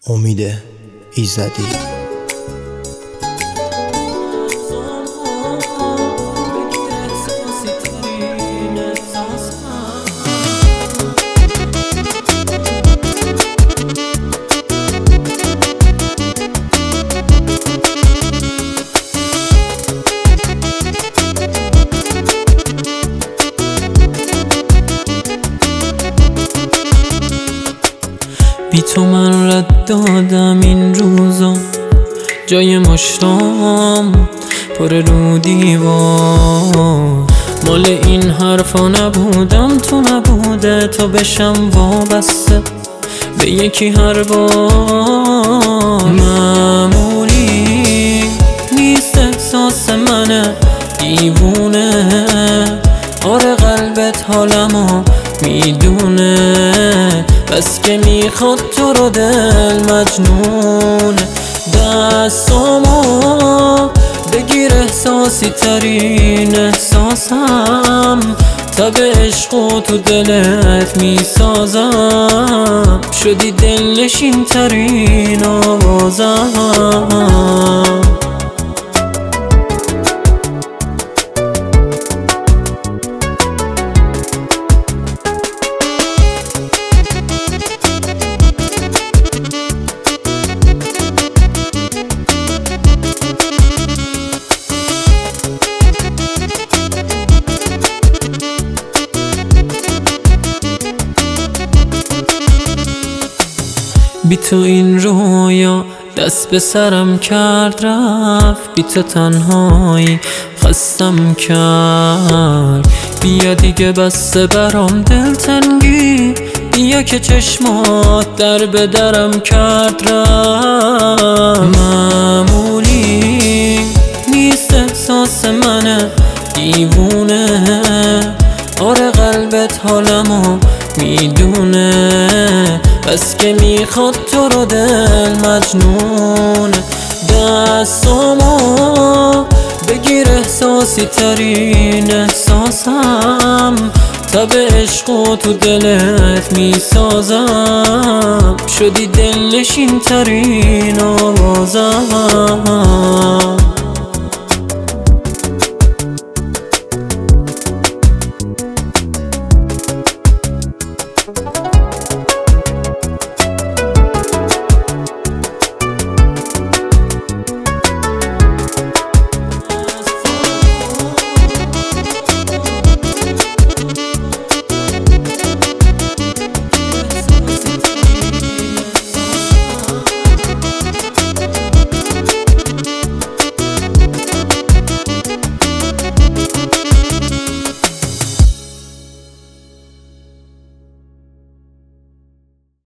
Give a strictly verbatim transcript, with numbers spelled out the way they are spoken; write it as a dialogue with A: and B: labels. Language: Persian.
A: امید ایزدی.
B: بی تو من رد دادم این روزا، جای مشتام پر رو دیوار. مال این حرفا نبودم، تو نبوده تو بشم وابسته به یکی هر بار. معمولی نیست احساس منه دیوونه، آره قلبت حالمو میدونه، بس که میخواد تو رو دل مجنونه. دستامو بگیر احساسی ترین احساسم، تب عشقو تو دلت میسازم، شدی دلنشین ترین آوازم. بی تو این رویا دست به سرم کرد رفت، بی تو تنهایی خستم کرد. بیا دیگه بسته برام دلتنگی، بیا که چشمات در به درم کرد رفت. معمولی نیست احساس منه دیوونه، آره قلبت حالمو میدونه، بس که میخواد تو رو دل مجنونه. دستامو بگیر احساسی ترین احساسم، تب عشقو تو دلت میسازم، شدی دلنشین ترین آوازم.